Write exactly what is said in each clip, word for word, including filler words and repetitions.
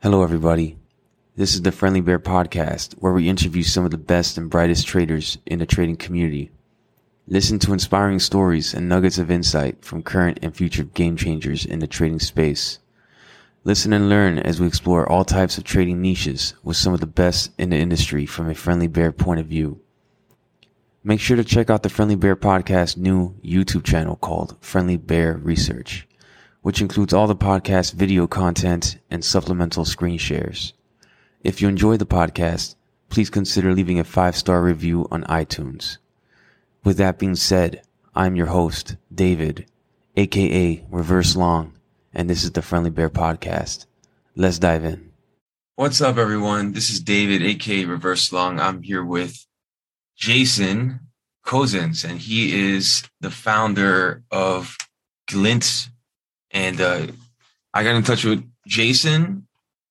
Hello, everybody. This is the Friendly Bear Podcast, where we interview some of the best and brightest traders in the trading community. Listen to inspiring stories and nuggets of insight from current and future game changers in the trading space. Listen and learn as we explore all types of trading niches with some of the best in the industry from a Friendly Bear point of view. Make sure to check out the Friendly Bear Podcast new YouTube channel called Friendly Bear Research, which includes all the podcast video content and supplemental screen shares. If you enjoy the podcast, please consider leaving a five-star review on iTunes. With that being said, I'm your host, David, aka Reverse Long, and this is the Friendly Bear Podcast. Let's dive in. What's up, everyone? This is David, aka Reverse Long. I'm here with Jason Cousins, and he is the founder of Glint. And uh, I got in touch with Jason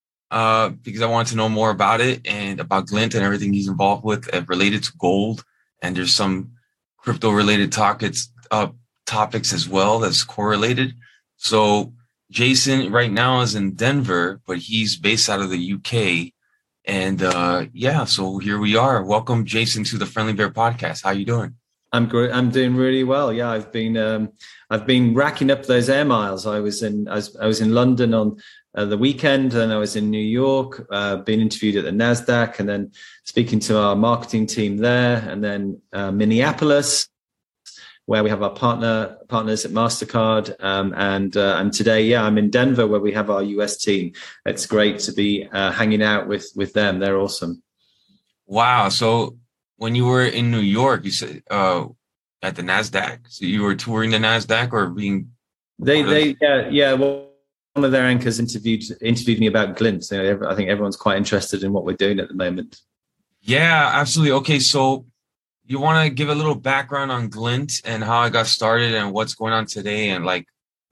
uh, because I wanted to know more about it and about Glint and everything he's involved with uh, related to gold. And there's some crypto-related topics, uh, topics as well that's correlated. So Jason right now is in Denver, but he's based out of the U K. And uh, yeah, so here we are. Welcome, Jason, to the Friendly Bear Podcast. How you doing? I'm great. I'm doing really well. Yeah, I've been um, I've been racking up those air miles. I was in I was, I was in London on uh, the weekend, and I was in New York. Uh, being interviewed at the Nasdaq, and then speaking to our marketing team there, and then uh, Minneapolis, where we have our partner partners at Mastercard. Um, and uh, and today, yeah, I'm in Denver, where we have our U S team. It's great to be uh, hanging out with with them. They're awesome. Wow. So when you were in New York, you said uh, at the Nasdaq. So you were touring the Nasdaq, or being? They, they, yeah, yeah. Well, one of their anchors interviewed interviewed me about Glint. So I think everyone's quite interested in what we're doing at the moment. Yeah, absolutely. Okay, so you want to give a little background on Glint and how it got started and what's going on today, and like,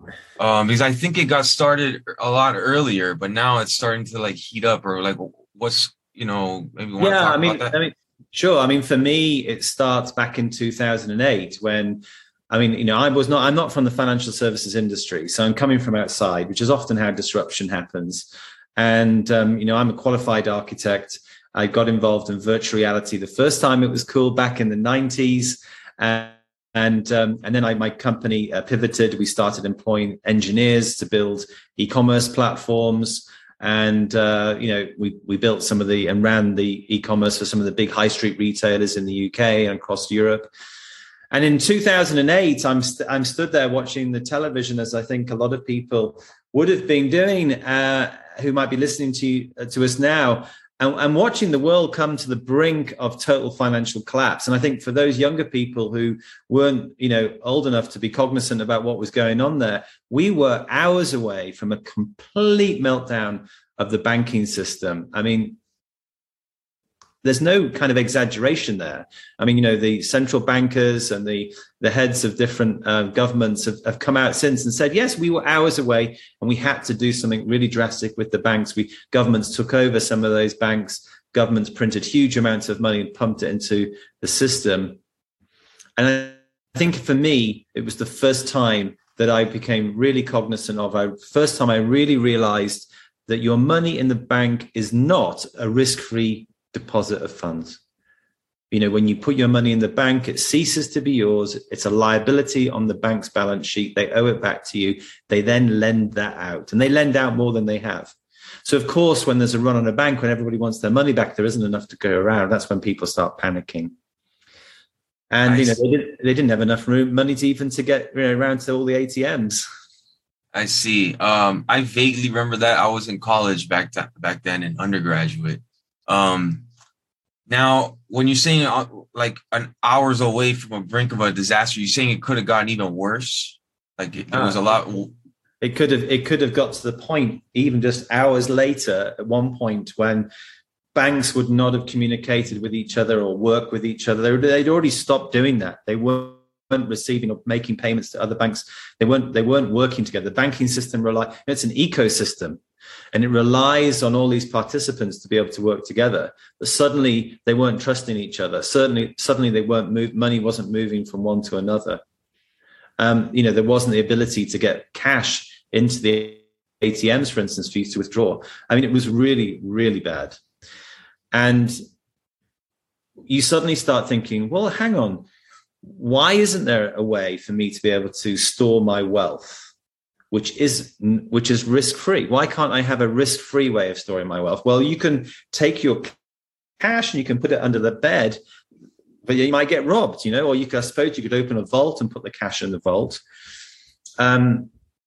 um, because I think it got started a lot earlier, but now it's starting to like heat up, or like, what's you know maybe want yeah, to talk I mean, about that? I mean. Sure. I mean, for me, it starts back in two thousand eight when, I mean, you know, I was not, I'm not from the financial services industry. So I'm coming from outside, which is often how disruption happens. And, um, you know, I'm a qualified architect. I got involved in virtual reality the first time it was cool back in the nineties. And, and, um, and then I, my company uh, pivoted. We started employing engineers to build e-commerce platforms. And, uh, you know, we, we built some of the and ran the e-commerce for some of the big high street retailers in the U K and across Europe. And in two thousand eight, I'm, st- I'm stood there watching the television, as I think a lot of people would have been doing, uh, who might be listening to, uh, to us now, and, and watching the world come to the brink of total financial collapse. And I think for those younger people who weren't, you know, old enough to be cognizant about what was going on there, we were hours away from a complete meltdown of the banking system. I mean, there's no kind of exaggeration there. I mean, you know, the central bankers and the, the heads of different uh, governments have, have come out since and said, yes, we were hours away and we had to do something really drastic with the banks. We governments took over some of those banks. Governments printed huge amounts of money and pumped it into the system. And I think for me, it was the first time that I became really cognizant of, I, first time I really realized that your money in the bank is not a risk-free deposit of funds. You know, when you put your money in the bank, it ceases to be yours. It's a liability on the bank's balance sheet. They owe it back to you. They then lend that out, and they lend out more than they have. So, of course, when there's a run on a bank, when everybody wants their money back, there isn't enough to go around. That's when people start panicking. And, nice. you know, they didn't, they didn't have enough room, money to even to get you know, around to all the A T Ms. I see. Um, I vaguely remember that. I was in college back th- back then, in undergraduate. Um, now, when you're saying uh, like an hours away from a brink of a disaster, you're saying it could have gotten even worse. Like it, there was a lot. It could have. It could have got to the point, even just hours later, at one point when banks would not have communicated with each other or work with each other. They'd already stopped doing that. They weren't receiving or making payments to other banks. They weren't. They weren't working together. The banking system rely. It's an ecosystem. And it relies on all these participants to be able to work together. But suddenly they weren't trusting each other. Certainly, suddenly they weren't move, money wasn't moving from one to another. Um, you know, there wasn't the ability to get cash into the A T Ms, for instance, for you to withdraw. I mean, it was really, really bad. And you suddenly start thinking, well, hang on, why isn't there a way for me to be able to store my wealth, which is which is risk-free? Why can't I have a risk-free way of storing my wealth? Well, you can take your cash and you can put it under the bed, but you might get robbed, you know, or you could, I suppose you could open a vault and put the cash in the vault. Um,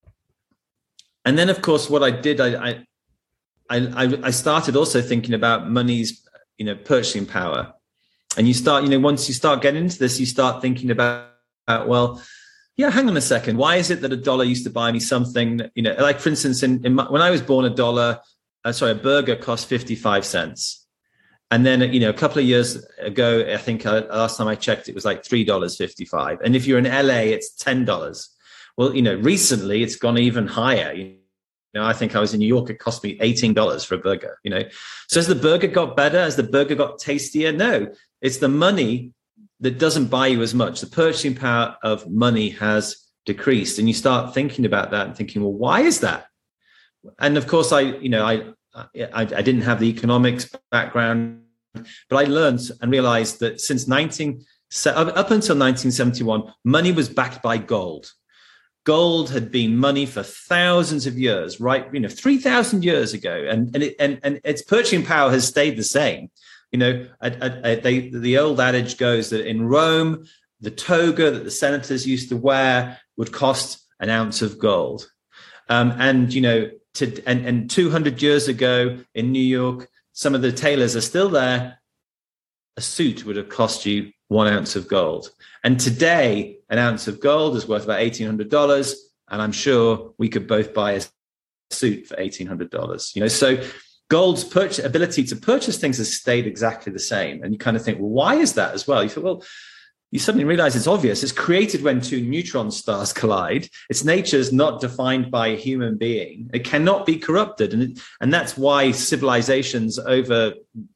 and then, of course, what I did, I, I, I, I started also thinking about money's, you know, purchasing power. And you start, you know, once you start getting into this, you start thinking about, about well, yeah, hang on a second. Why is it that a dollar used to buy me something, you know, like, for instance, in, in my, when I was born, a dollar, uh, sorry, a burger cost fifty-five cents. And then, you know, a couple of years ago, I think uh, last time I checked, it was like three dollars and fifty-five cents. And if you're in L A, it's ten dollars. Well, you know, recently it's gone even higher. You know, I think I was in New York, it cost me eighteen dollars for a burger, you know. So has the burger got better? Has the burger got tastier? No, it's the money that doesn't buy you as much. The purchasing power of money has decreased. And you start thinking about that and thinking, well, why is that? And of course, I, you know, I, I, I didn't have the economics background, but I learned and realized that since nineteen, up until nineteen seventy-one, money was backed by gold. Gold had been money for thousands of years, right? You know, three thousand years ago, and and it, and and its purchasing power has stayed the same. You know, I, I, they, the old adage goes that in Rome, the toga that the senators used to wear would cost an ounce of gold, um, and you know, to and and two hundred years ago in New York, some of the tailors are still there. A suit would have cost you one ounce of gold. And today, an ounce of gold is worth about eighteen hundred dollars. And I'm sure we could both buy a suit for eighteen hundred dollars. You know, so gold's purchase, ability to purchase things has stayed exactly the same. And you kind of think, well, why is that as well? You think, well, you suddenly realize it's obvious. It's created when two neutron stars collide. Its nature is not defined by a human being. It cannot be corrupted. And, it, and that's why civilizations over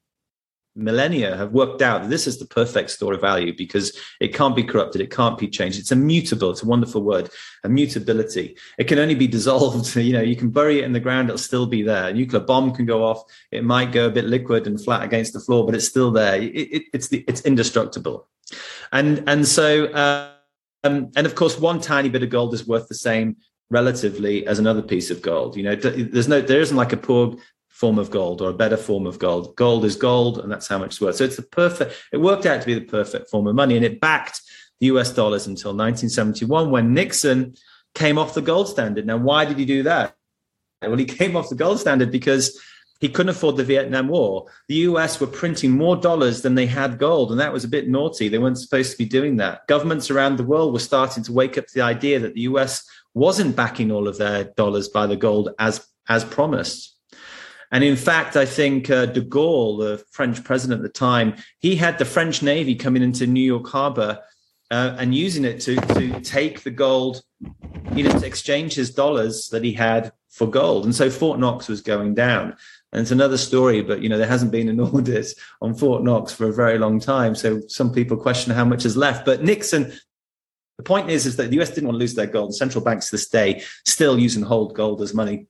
millennia have worked out that this is the perfect store of value, because it can't be corrupted, it can't be changed. It's immutable. It's a wonderful word, immutability. It can only be dissolved. You know, you can bury it in the ground, it'll still be there. A nuclear bomb can go off, it might go a bit liquid and flat against the floor, but it's still there. It, it, it's the it's indestructible. And and so uh, um, and of course, one tiny bit of gold is worth the same relatively as another piece of gold. You know, there's no there isn't like a poor form of gold or a better form of gold. Gold is gold, and that's how much it's worth. So it's the perfect, it worked out to be the perfect form of money, and it backed the U S dollars until nineteen seventy-one, when Nixon came off the gold standard. Now, why did he do that? Well, he came off the gold standard because he couldn't afford the Vietnam War. The U S were printing more dollars than they had gold, and that was a bit naughty. They weren't supposed to be doing that. Governments around the world were starting to wake up to the idea that the U S wasn't backing all of their dollars by the gold as, as promised. And in fact, I think uh, de Gaulle, the French president at the time, he had the French Navy coming into New York Harbor uh, and using it to, to take the gold, you know, to exchange his dollars that he had for gold. And so Fort Knox was going down. And it's another story, but, you know, there hasn't been an audit on Fort Knox for a very long time. So some people question how much is left. But Nixon, the point is, is that the U S didn't want to lose their gold. And central banks to this day still use and hold gold as money.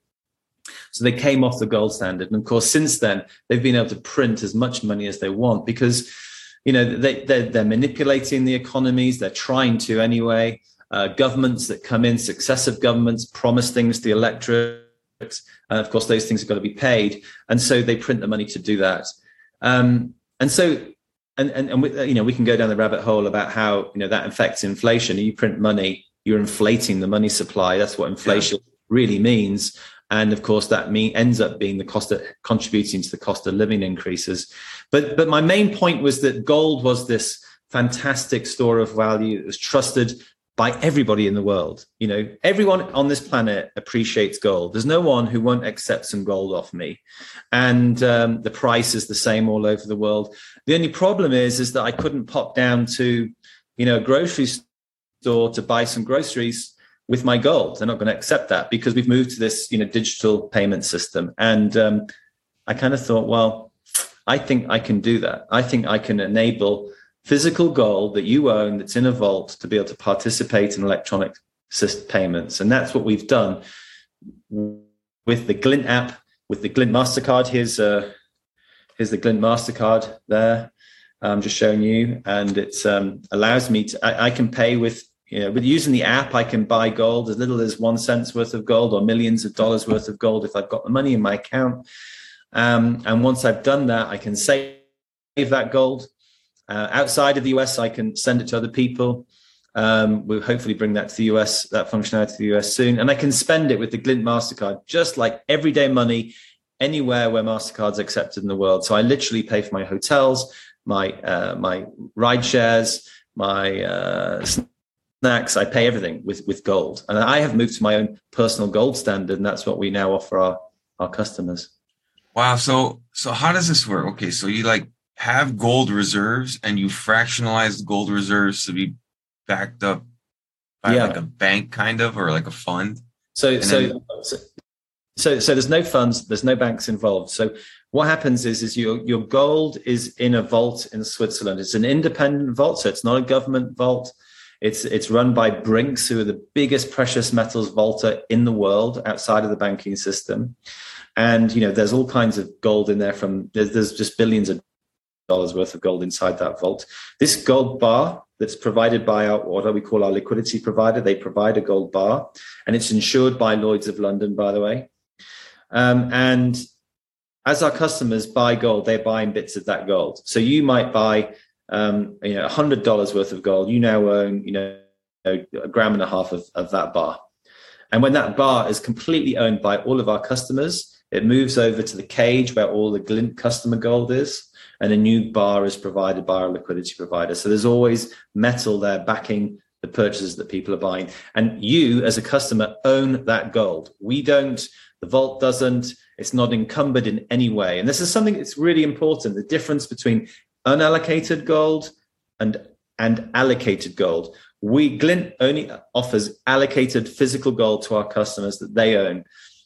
So they came off the gold standard. And of course, since then, they've been able to print as much money as they want because, you know, they, they're, they're manipulating the economies. They're trying to anyway. Uh, governments that come in, successive governments, promise things to the electorate. And of course, those things have got to be paid. And so they print the money to do that. Um, and so, and, and, and we, you know, we can go down the rabbit hole about how, you know, that affects inflation. You print money, you're inflating the money supply. That's what inflation yeah. really means. And of course, that mean, ends up being the cost of contributing to the cost of living increases. But but my main point was that gold was this fantastic store of value. It was trusted by everybody in the world. You know, everyone on this planet appreciates gold. There's no one who won't accept some gold off me. And um, the price is the same all over the world. The only problem is, is that I couldn't pop down to, you know, a grocery store to buy some groceries with my gold. They're not going to accept that because we've moved to this, you know, digital payment system. And um, I kind of thought, well, I think I can do that. I think I can enable physical gold that you own that's in a vault to be able to participate in electronic payments. And that's what we've done. with the Glint app, with the Glint MasterCard. Here's uh, here's the Glint MasterCard there. I'm just showing you, and it um, allows me to. I, I can pay with you know with using the app. I can buy gold as little as one cent's worth of gold or millions of dollars worth of gold if I've got the money in my account. Um, and once I've done that, I can save that gold. Uh, outside of the U S, I can send it to other people. Um, we'll hopefully bring that to the U S, that functionality to the U S soon. And I can spend it with the Glint MasterCard, just like everyday money, anywhere where MasterCard's accepted in the world. So I literally pay for my hotels, my uh, my ride shares, my uh, snacks. I pay everything with, with gold. And I have moved to my own personal gold standard, and that's what we now offer our, our customers. Wow. So so how does this work? Okay, so you like have gold reserves and you fractionalize gold reserves to be backed up by yeah. like a bank kind of, or like a fund. So, so, then- so, so, so there's no funds, there's no banks involved. So what happens is, is your, your gold is in a vault in Switzerland. It's an independent vault. So it's not a government vault. It's, it's run by Brinks, who are the biggest precious metals vaulter in the world outside of the banking system. And, you know, there's all kinds of gold in there from, there's, there's just billions of dollars worth of gold inside that vault. This gold bar that's provided by our, what we call our liquidity provider, they provide a gold bar, and it's insured by Lloyd's of London, by the way. Um, and as our customers buy gold, they're buying bits of that gold. So you might buy, um, you know, one hundred dollars worth of gold. You now own, you know, a gram and a half of, of that bar. And when that bar is completely owned by all of our customers, it moves over to the cage where all the Glint customer gold is, and a new bar is provided by our liquidity provider. So there's always metal there backing the purchases that people are buying. And you, as a customer, own that gold. We don't, the vault doesn't, it's not encumbered in any way. And this is something that's really important, the difference between unallocated gold and, and allocated gold. We, Glint only offers allocated physical gold to our customers that they own.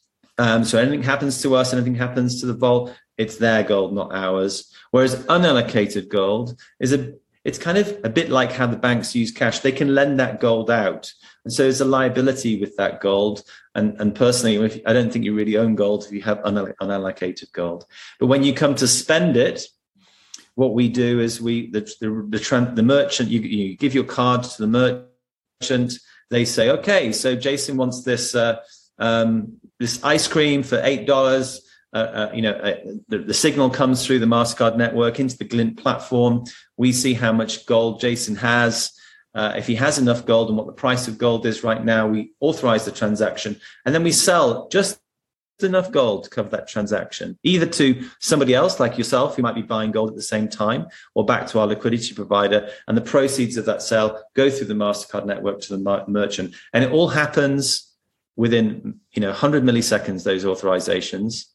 Um, so anything happens to us, anything happens to the vault, it's their gold, not ours. Whereas unallocated gold is a, it's kind of a bit like how the banks use cash. They can lend that gold out. And so there's a liability with that gold. And, and personally, if, I don't think you really own gold if you have unallocated gold. But when you come to spend it, what we do is we, the, the, the, the merchant, you, you give your card to the merchant. They say, okay, so Jason wants this, uh, um, this ice cream for eight dollars. Uh, uh, you know, uh, the, the signal comes through the MasterCard network into the Glint platform. We see how much gold Jason has. Uh, if he has enough gold and what the price of gold is right now, we authorize the transaction. And then we sell just enough gold to cover that transaction, either to somebody else like yourself who might be buying gold at the same time, or back to our liquidity provider. And the proceeds of that sale go through the MasterCard network to the merchant. And it all happens within, you know, one hundred milliseconds, those authorizations.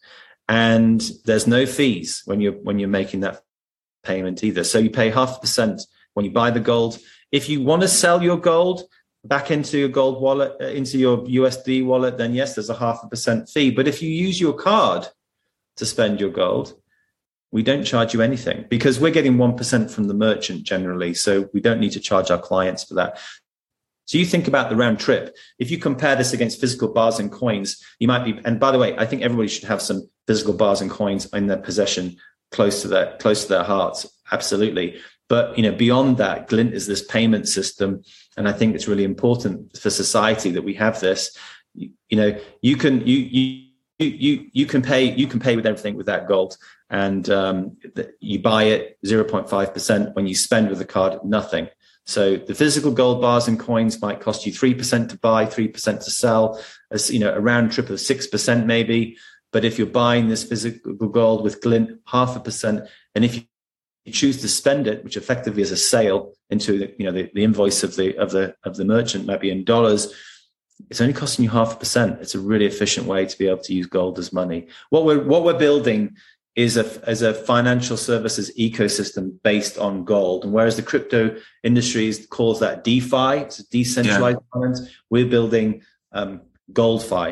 And there's no fees when you're when you're making that payment either. So you pay half a percent when you buy the gold. If you want to sell your gold back into your gold wallet, uh, into your U S D wallet, then yes, there's a half a percent fee. But if you use your card to spend your gold, we don't charge you anything because we're getting one percent from the merchant generally. So we don't need to charge our clients for that. So you think about the round trip. If you compare this against physical bars and coins, you might be, and by the way, I think everybody should have some physical bars and coins in their possession, close to their, close to their hearts. Absolutely. But, you know, beyond that, Glint is this payment system. And I think it's really important for society that we have this. You, you know, you can, you, you, you, you can pay, you can pay with everything with that gold. And um, you buy it zero point five percent. When you spend with the card, nothing. So the physical gold bars and coins might cost you three percent to buy, three percent to sell, as you know, a round trip of six percent maybe. But if you're buying this physical gold with Glint, half a percent. And if you choose to spend it, which effectively is a sale into the, you know, the, the invoice of the of the of the merchant, maybe in dollars, it's only costing you half a percent. It's a really efficient way to be able to use gold as money. What we're what we're building is a as a financial services ecosystem based on gold. And whereas the crypto industry calls that DeFi, it's decentralized yeah. finance, we're building um, GoldFi.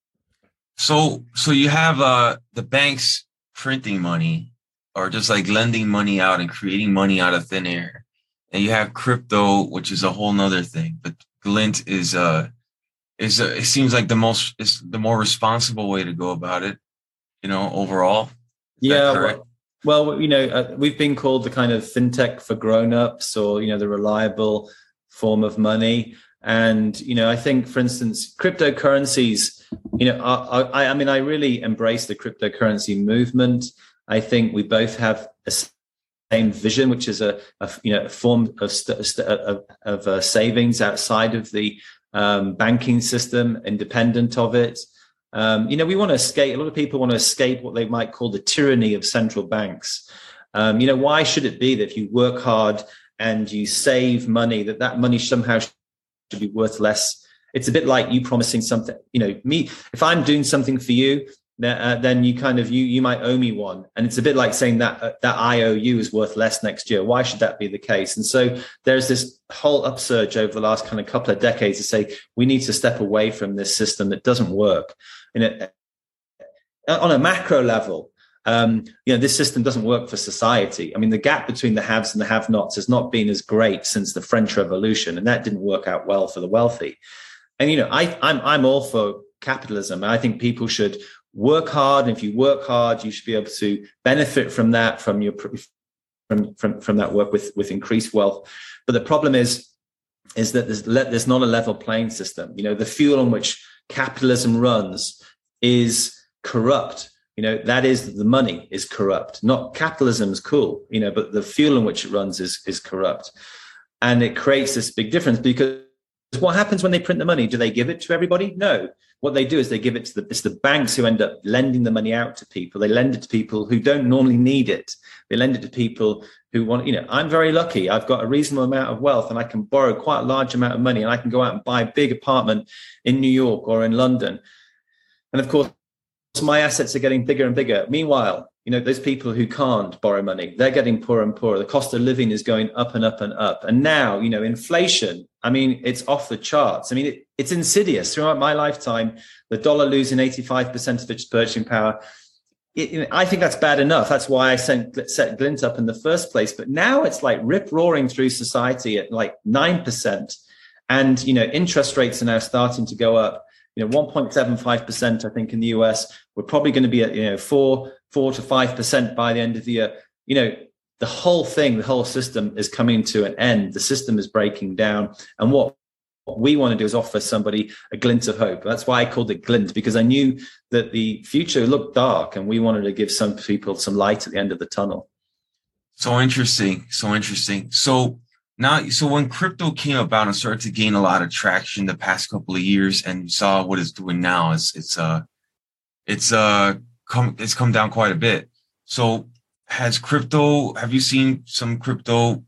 So, so you have uh, the banks printing money, or just like lending money out and creating money out of thin air, and you have crypto, which is a whole nother thing. But Glint is uh, is a, it seems like the most is the more responsible way to go about it, you know, overall. Is Yeah, that correct? well, well, you know, uh, we've been called the kind of fintech for grown-ups, or, you know, the reliable form of money. And, you know, I think, for instance, cryptocurrencies, you know, I, I, I mean, I really embrace the cryptocurrency movement. I think we both have a same vision, which is a, a you know, a form of, st- of, of uh, savings outside of the um, banking system, independent of it. Um, you know, we want to escape. A lot of people want to escape what they might call the tyranny of central banks. Um, you know, why should it be that if you work hard and you save money, that that money somehow should be worth less? It's a bit like you promising something. You know, me, if I'm doing something for you, uh, then you kind of you you might owe me one, and it's a bit like saying that uh, that I O U is worth less next year. Why should that be the case? And so there's this whole upsurge over the last kind of couple of decades to say we need to step away from this system that doesn't work. In a, on a macro level, um, you know, this system doesn't work for society. I mean, the gap between the haves and the have-nots has not been as great since the French Revolution, and that didn't work out well for the wealthy. And, you know, I, I'm I'm all for capitalism. I think people should work hard, and if you work hard, you should be able to benefit from that, from your from from from that work with with increased wealth. But the problem is, is that there's there's not a level playing system. You know, the fuel on which capitalism runs is corrupt. You know, that is, the money is corrupt. Not capitalism is cool, you know, but the fuel on which it runs is is corrupt. And it creates this big difference, because what happens when they print the money? Do they give it to everybody? No. What they do is they give it to the, it's the banks who end up lending the money out to people. They lend it to people who don't normally need it. They lend it to people who want, you know, I'm very lucky. I've got a reasonable amount of wealth and I can borrow quite a large amount of money, and I can go out and buy a big apartment in New York or in London. And of course, my assets are getting bigger and bigger. Meanwhile, you know, those people who can't borrow money, they're getting poorer and poorer. The cost of living is going up and up and up. And now, you know, inflation, I mean, it's off the charts. I mean, it, it's insidious. Throughout my lifetime, the dollar losing eighty-five percent of its purchasing power, it, you know, I think that's bad enough. That's why I sent, set Glint up in the first place. But now it's like rip-roaring through society at like nine percent. And, you know, interest rates are now starting to go up. You know, one point seven five percent, I think, in the U S. We're probably going to be at, you know, four, four to five percent by the end of the year. You know, the whole thing, the whole system is coming to an end. The system is breaking down. And what, what we want to do is offer somebody a glint of hope. That's why I called it Glint, because I knew that the future looked dark, and we wanted to give some people some light at the end of the tunnel. So interesting. So interesting. So now, so when crypto came about and started to gain a lot of traction the past couple of years, and you saw what it's doing now, it's it's uh it's uh come it's come down quite a bit. So has crypto? Have you seen some crypto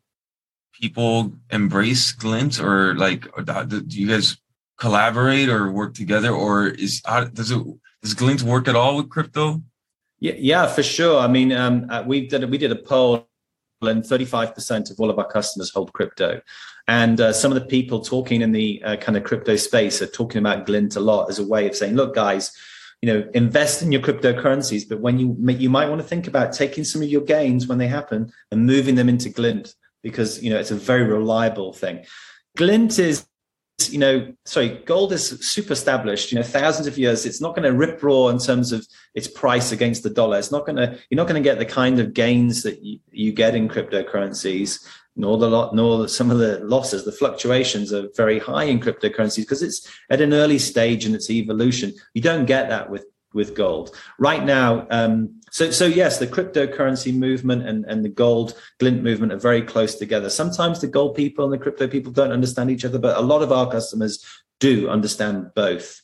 people embrace Glint, or like, or do you guys collaborate or work together, or is how, does it does Glint work at all with crypto? Yeah, yeah, for sure. I mean, um, uh, we did we did a poll, and thirty-five percent of all of our customers hold crypto. And uh, some of the people talking in the uh, kind of crypto space are talking about Glint a lot as a way of saying, look, guys, you know, invest in your cryptocurrencies, but when you you might want to think about taking some of your gains when they happen and moving them into Glint, because, you know, it's a very reliable thing. Glint is, you know, sorry, gold is super established, you know, thousands of years. It's not going to rip roar in terms of its price against the dollar. It's not going to, you're not going to get the kind of gains that you, you get in cryptocurrencies, nor the lot, nor some of the losses. The fluctuations are very high in cryptocurrencies because it's at an early stage in its evolution. You don't get that with with gold right now. Um, so, so yes, the cryptocurrency movement and, and the gold Glint movement are very close together. Sometimes the gold people and the crypto people don't understand each other, but a lot of our customers do understand both.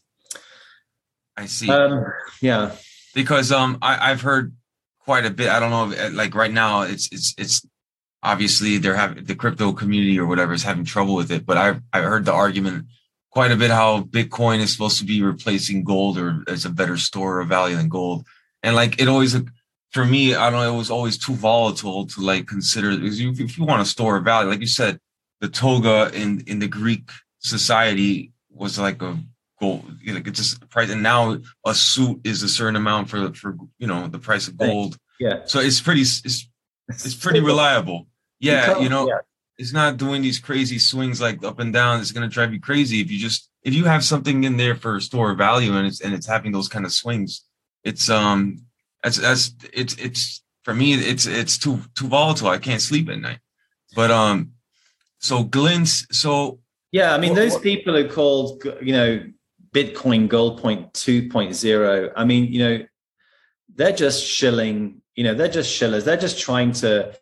I see. Um, yeah, because um, I, I've heard quite a bit. I don't know, if, like right now, it's it's it's obviously they're having the crypto community or whatever is having trouble with it. But I've I heard the argument quite a bit how Bitcoin is supposed to be replacing gold, or as a better store of value than gold. And like, it always, for me, I don't know, it was always too volatile to like consider, because you, if you want to store a value, like you said, the toga in, in the Greek society was like a gold, like it's just price. And now a suit is a certain amount for, for, you know, the price of gold. Yeah. So it's pretty, it's, it's pretty reliable. Yeah. You know, yeah. It's not doing these crazy swings like up and down. It's going to drive you crazy if you just if you have something in there for store of value and it's and it's having those kind of swings, it's um that's that's it's it's for me it's it's too too volatile. I can't sleep at night. But um so Glint's so yeah, I mean what, those what, people who called, you know, Bitcoin gold point two point oh, I mean, you know, they're just shilling, you know, they're just shillers. They're just trying to,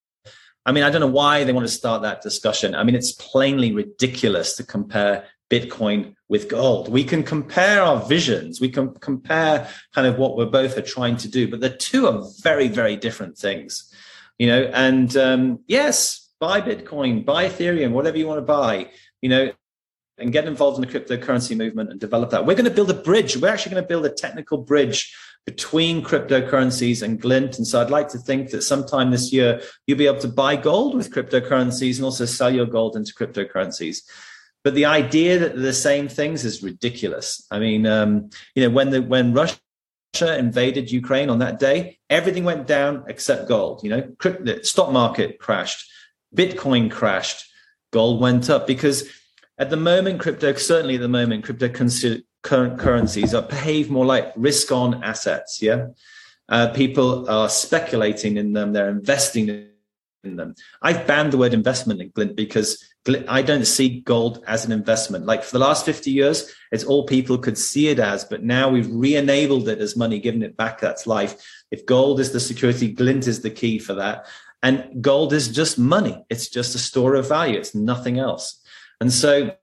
I mean, I don't know why they want to start that discussion. I mean, it's plainly ridiculous to compare Bitcoin with gold. We can compare our visions. We can compare kind of what we're both are trying to do, but the two are very, very different things, you know, and um, yes, buy Bitcoin, buy Ethereum, whatever you want to buy, you know, and get involved in the cryptocurrency movement and develop that. We're going to build a bridge. We're actually going to build a technical bridge between cryptocurrencies and Glint. And so I'd like to think that sometime this year, you'll be able to buy gold with cryptocurrencies and also sell your gold into cryptocurrencies. But the idea that they're the same things is ridiculous. I mean, um, you know, when the when Russia invaded Ukraine on that day, everything went down except gold. You know, the stock market crashed, Bitcoin crashed, gold went up because at the moment, crypto, certainly at the moment, cryptocurrencies are behave more like risk-on assets. Yeah, uh, people are speculating in them; they're investing in them. I've banned the word investment in Glint because I don't see gold as an investment. Like for the last fifty years, it's all people could see it as, but now we've re-enabled it as money, given it back that's life. If gold is the security, Glint is the key for that. And gold is just money. It's just a store of value. It's nothing else. And so,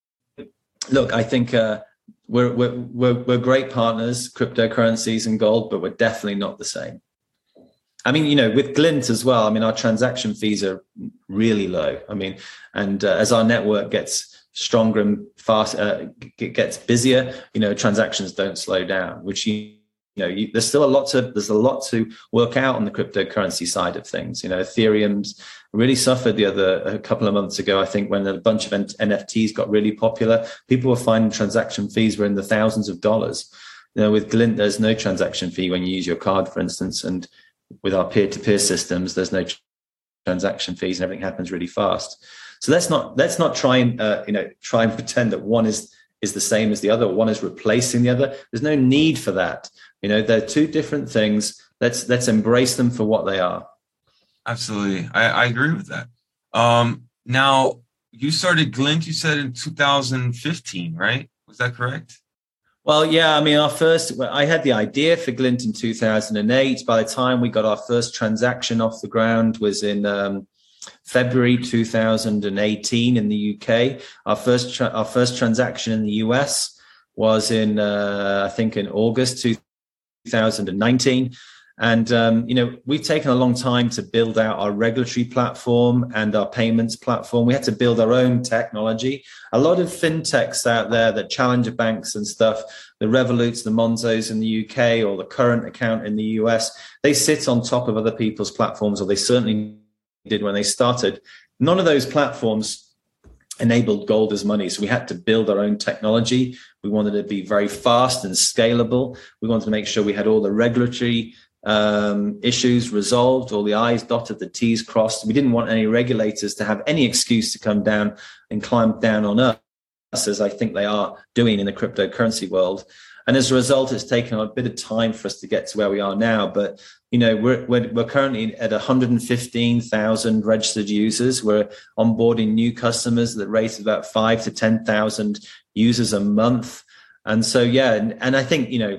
look, I think uh, we're, we're, we're, we're great partners, cryptocurrencies and gold, but we're definitely not the same. I mean, you know, with Glint as well, I mean, our transaction fees are really low. I mean, and uh, as our network gets stronger and fast, uh, gets busier, you know, transactions don't slow down, which, you, you know, you, there's still a lot to, there's a lot to work out on the cryptocurrency side of things. You know, Ethereum's really suffered the other, a couple of months ago, I think, when a bunch of N F Ts got really popular, people were finding transaction fees were in the thousands of dollars. You know, with Glint, there's no transaction fee when you use your card, for instance, and with our peer-to-peer systems, there's no transaction fees and everything happens really fast. So let's not let's not try and uh, you know try and pretend that one is is the same as the other, one is replacing the other. There's no need for that. You know, they're two different things. Let's let's embrace them for what they are. Absolutely, I, I agree with that. Um, now, you started Glint, you said in two thousand fifteen, right? Was that correct? Well, yeah, I mean, our first, I had the idea for Glint in two thousand eight. By the time we got our first transaction off the ground was in um, February two thousand eighteen in the U K. Our first, tra- our first transaction in the U S was in, uh, I think in August two thousand nineteen. And, um, you know, we've taken a long time to build out our regulatory platform and our payments platform. We had to build our own technology. A lot of fintechs out there, that challenger banks and stuff, the Revoluts, the Monzos in the U K or the Current Account in the U S, they sit on top of other people's platforms, or they certainly did when they started. None of those platforms enabled gold as money. So we had to build our own technology. We wanted it to be very fast and scalable. We wanted to make sure we had all the regulatory um, issues resolved, all the I's dotted, the T's crossed. We didn't want any regulators to have any excuse to come down and climb down on us, as I think they are doing in the cryptocurrency world. And as a result, it's taken a bit of time for us to get to where we are now. But, you know, we're we're, we're currently at one hundred fifteen thousand registered users. We're onboarding new customers at the rate of about five to ten thousand users a month. And so, yeah, and, and I think, you know,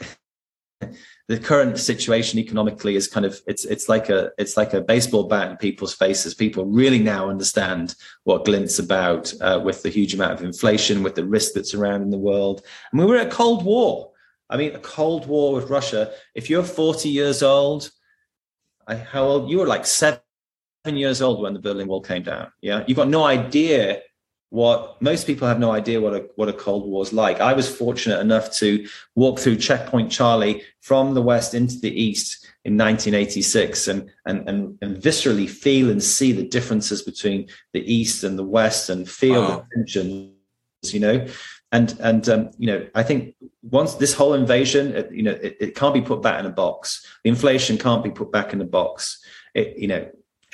the current situation economically is kind of, it's it's like a it's like a baseball bat in people's faces. People really now understand what Glint's about, uh, with the huge amount of inflation, with the risk that's around in the world. I mean, we're at a Cold War. I mean, a Cold War with Russia. If you're forty years old, I, how old? You were like seven years old when the Berlin Wall came down. Yeah, you've got no idea what, most people have no idea what a what a Cold War is like. I was fortunate enough to walk through Checkpoint Charlie from the West into the East in nineteen eighty-six and, and, and, and viscerally feel and see the differences between the East and the West and feel wow. the tensions, you know. And, and um, you know, I think once this whole invasion, you know, it, it can't be put back in a box. The inflation can't be put back in a box. It, you know,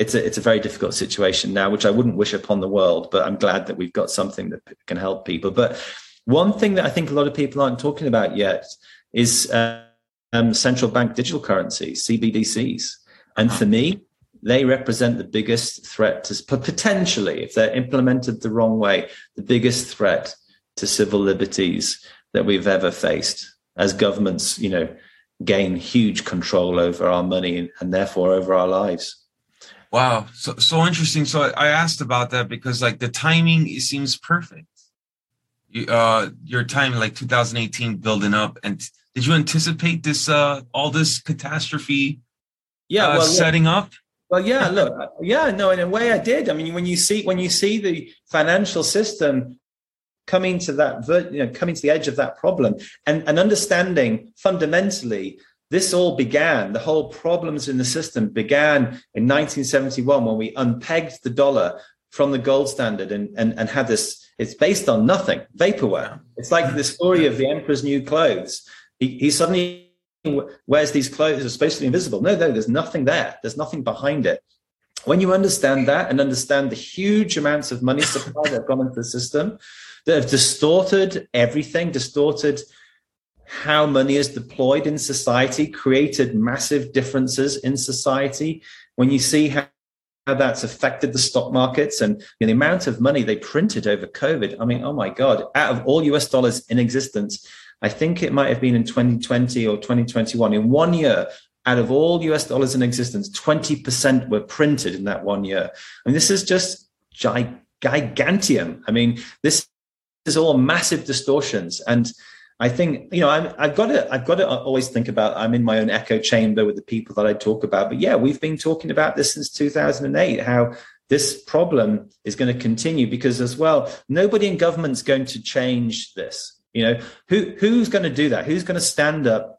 it's a it's a very difficult situation now, which I wouldn't wish upon the world. But I'm glad that we've got something that can help people. But one thing that I think a lot of people aren't talking about yet is uh, um, central bank digital currencies, C B D Cs. And for me, they represent the biggest threat to, potentially, if they're implemented the wrong way, the biggest threat to civil liberties that we've ever faced as governments, you know, gain huge control over our money and, and therefore over our lives. Wow. So, so interesting. So I asked about that because like the timing, it seems perfect. You, uh, your time, like two thousand eighteen building up. And did you anticipate this, uh, all this catastrophe yeah, uh, well, setting yeah. up? Well, yeah, look, yeah, no, in a way I did. I mean, when you see, when you see the financial system coming to that, you know, coming to the edge of that problem and, and understanding fundamentally, this all began, the whole problems in the system began in nineteen seventy-one when we unpegged the dollar from the gold standard and, and, and had this, it's based on nothing, vaporware. It's like the story of the emperor's new clothes. He, he suddenly wears these clothes that are supposed to be invisible. No, no, there's nothing there. There's nothing behind it. When you understand that and understand the huge amounts of money supply that have gone into the system, that have distorted everything, distorted how money is deployed in society, created massive differences in society. When you see how, how that's affected the stock markets and you know, the amount of money they printed over COVID, I mean, oh my God, out of all U S dollars in existence, I think it might have been in twenty twenty or twenty twenty-one, in one year, out of all U S dollars in existence, twenty percent were printed in that one year. I mean, this is just gig- gigantium. I mean, this is all massive distortions. And I think, you know, I'm, I've got to, I've got to always think about, I'm in my own echo chamber with the people that I talk about. But yeah, we've been talking about this since two thousand eight, how this problem is going to continue because as well, nobody in government's going to change this. You know, who who's going to do that? Who's going to stand up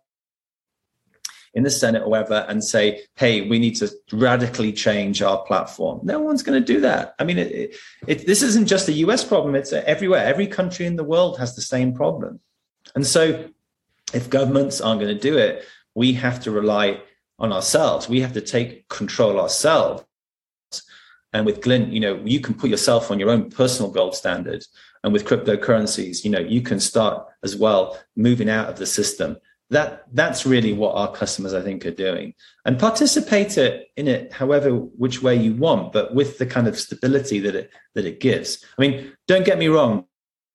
in the Senate or wherever and say, hey, we need to radically change our platform? No one's going to do that. I mean, it, it, it, this isn't just a U S problem. It's everywhere. Every country in the world has the same problem. And so if governments aren't going to do it, we have to rely on ourselves. We have to take control ourselves. And with Glint, you know, you can put yourself on your own personal gold standard. And with cryptocurrencies, you know, you can start as well moving out of the system. That that's really what our customers, I think, are doing. And participate in it however, which way you want, but with the kind of stability that it that it gives. I mean, don't get me wrong.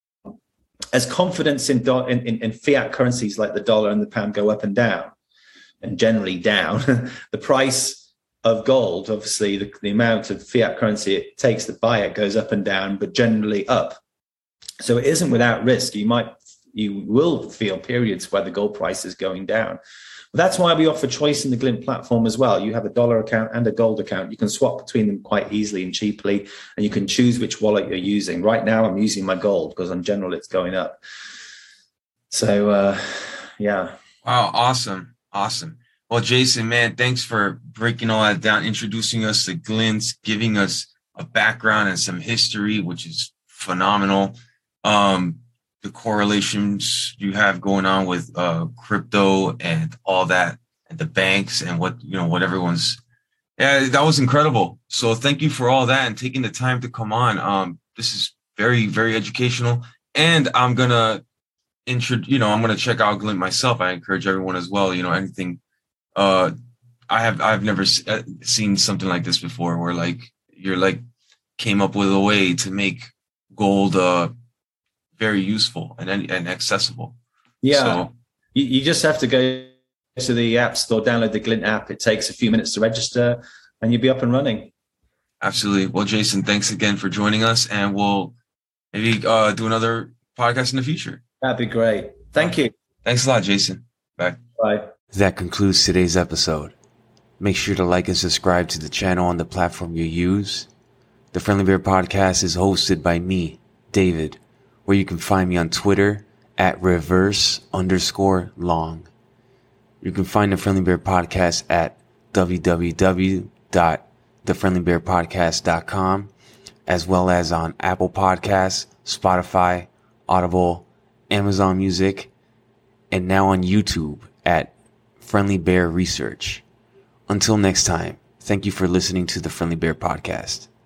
As confidence in, do, in, in, in fiat currencies like the dollar and the pound go up and down, and generally down, the price of gold, obviously, the, the amount of fiat currency it takes to buy it goes up and down, but generally up. So it isn't without risk. You might, you will feel periods where the gold price is going down. But that's why we offer choice in the Glint platform as well. You have a dollar account and a gold account. You can swap between them quite easily and cheaply, and you can choose which wallet you're using. Right now, I'm using my gold because in general, it's going up. So, uh, yeah. Wow. Awesome. Awesome. Well, Jason, man, thanks for breaking all that down, introducing us to Glint, giving us a background and some history, which is phenomenal. Um, the correlations you have going on with uh, crypto and all that, and the banks and what, you know, what everyone's, yeah, that was incredible. So thank you for all that and taking the time to come on. Um, this is very, very educational. And I'm going to intro, you know, I'm going to check out Glint myself. I encourage everyone as well, you know, anything. Uh, I have, I've never seen something like this before where like, you're like came up with a way to make gold, uh, very useful and and accessible. Yeah, so, you, you just have to go to the App Store, download the Glint app. It takes a few minutes to register, and you'll be up and running. Absolutely. Well, Jason, thanks again for joining us, and we'll maybe uh, do another podcast in the future. That'd be great. Thank you. Thanks a lot, Jason. Bye. Bye. That concludes today's episode. Make sure to like and subscribe to the channel on the platform you use. The Friendly Bear Podcast is hosted by me, David, where you can find me on Twitter at reverse underscore long. You can find the Friendly Bear Podcast at w w w dot the friendly bear podcast dot com, as well as on Apple Podcasts, Spotify, Audible, Amazon Music, and now on YouTube at Friendly Bear Research. Until next time, Thank you for listening to the Friendly Bear Podcast.